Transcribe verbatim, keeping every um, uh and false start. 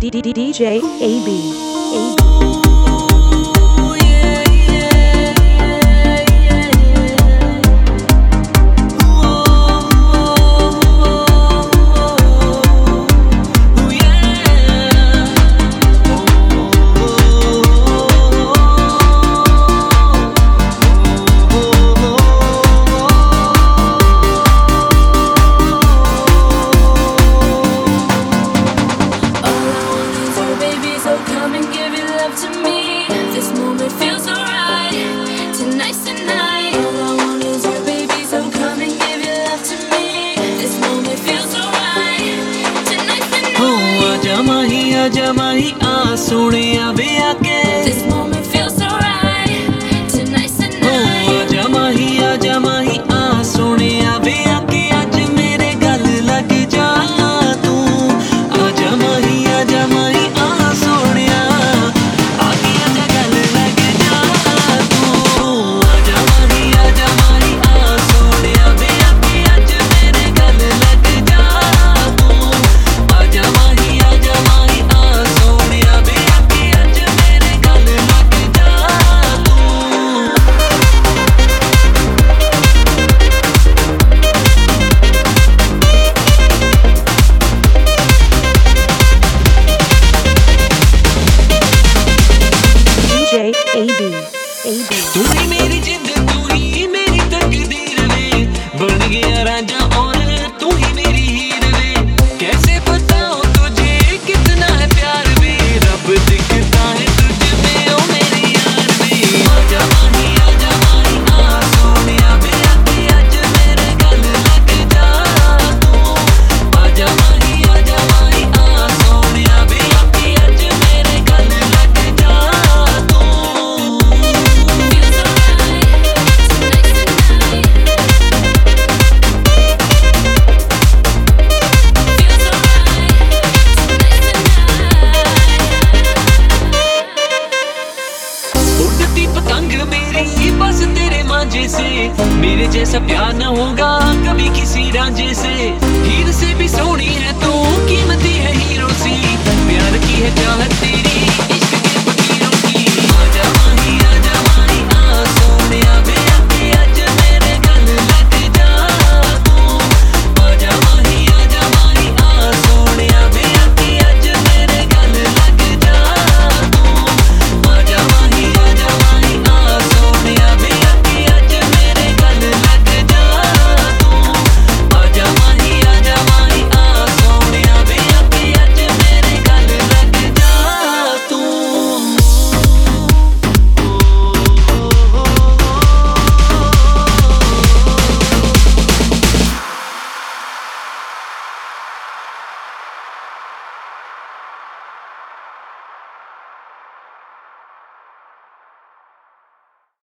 D J A B. A B. आजा माही आ सोने आवे आके This moment feels so right. Tonight's the O night. आजा माही आजा माही आ सोने आवे आके आज मेरे गल लग जा तू आजा माही आजा माही आ सोने आके आजा गल लग जा तू आजा माही आजा माही आ सोने आवे आके आज मेरे गल लग जा तू आजा माही आजा माही A B. A B. तू ही मेरी जिंद तू ही मेरी तकदीर वे बन गया राजा और तू ही मेरी हीर वे कैसे बताऊं तुझे कितना है प्यार वे रब दिखता है तुझ में ओ मेरी यार वे आजा माही आजा माही आ सोने आवे आके आज मेरे गल लग जा तू आजा माही आजा माही आ सोने आवे आके आज मेरे गल लग जा तू उड़ती पतंग मेरी बस तेरे मांझे से मेरे जैसा प्यार न होगा कभी किसी रांझे से हीर से भी सोनी है तू कीमती है हीरो सी प्यार की है चाहत तेरी